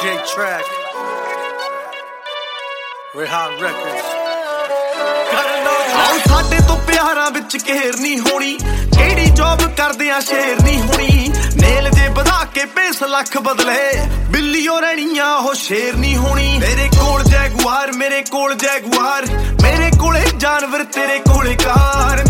DJ track, Rehan Records. ਆਓ ਸਾਡੇ ਤੋਂ ਪਿਆਰਾਂ ਵਿੱਚ ਕਹਿਰ ਨਹੀਂ ਹੋਣੀ, ਕਿਹੜੀ ਜੌਬ ਕਰਦੇ ਆ ਸ਼ੇਰ ਨਹੀਂ ਹੋਣੀ। ਨੇਲ ਜੇ ਵਧਾ ਕੇ ਪੇਸ ਲੱਖ ਬਦਲੇ, ਬਿੱਲੀਓ ਰਹਿਣੀਆਂ ਉਹ ਸ਼ੇਰ ਨਹੀਂ ਹੋਣੀ। ਮੇਰੇ ਕੋਲ ਜੈਗੁਆਰ, ਮੇਰੇ ਕੋਲ ਜੈਗੁਆਰ, ਮੇਰੇ ਕੋਲੇ ਜਾਨਵਰ, ਤੇਰੇ ਕੋਲੇ ਕਾਰ।